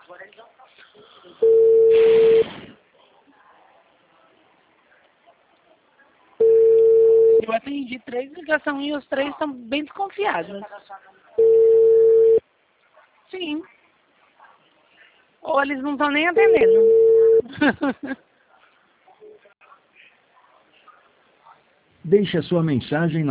Eu atendi 3 ligações e os 3 estão bem desconfiados. Sim. Ou eles não estão nem atendendo. Deixe a sua mensagem